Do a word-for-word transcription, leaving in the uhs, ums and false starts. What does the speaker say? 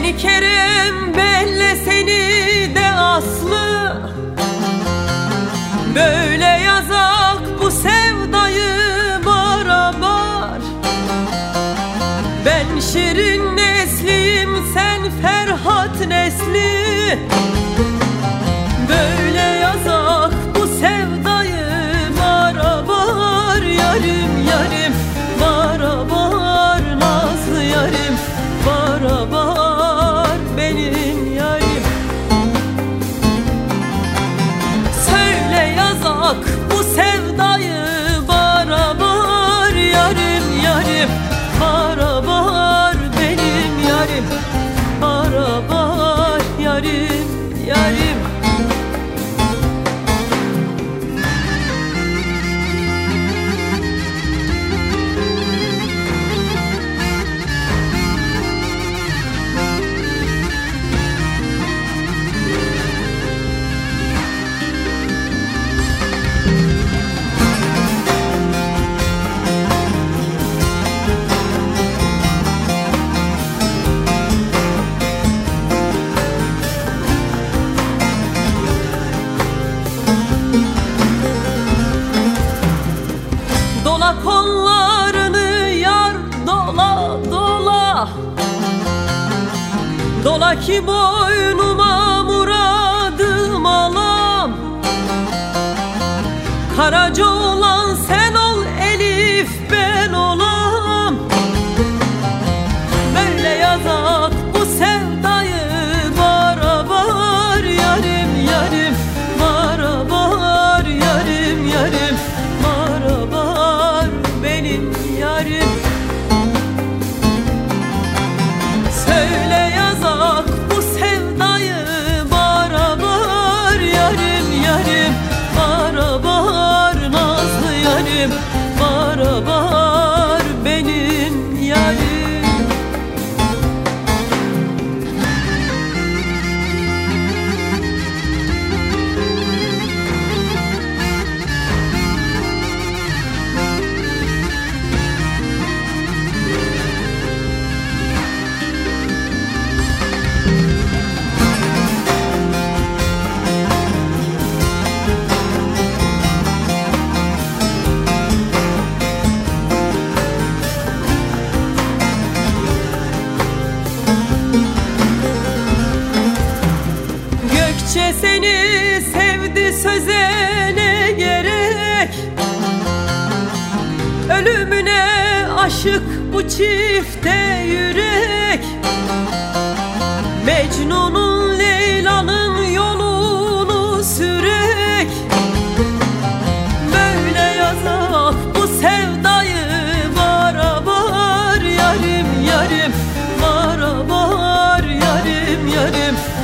Beni Kerem belle seni de Aslı, böyle yazak bu sevdayı barabar. Ben Şirin nesliyim, sen Ferhat nesli, böyle yazak bu sevdayı barabar. Yarim yarim barabar, nazlı yarim barabar, benim yarim. Söyle yazak bu sevdayı barabar, yarim yarim barabar, benim yarim barabar, yarim yarim. Dola kollarını yar, dola dola, dola ki boynuma muradım alam. Karaca olan sen ol, Elif ben olam. Böyle yazak bu sevdayı barabar, yarim yarim barabar, yarim yarim barabar, benim yarim. Söyle yazak bu sevdayı barabar, yarim yarim barabar, nazlı yarim barabar, benim yarim. Gökçe seni sevdi, söze ne gerek? Ölümüne aşık bu çifte yürek. Mecnun'un Leyla'nın yolunu sürek. Böyle yazak bu sevdayı barabar, yarim yarim barabar, yarim yarim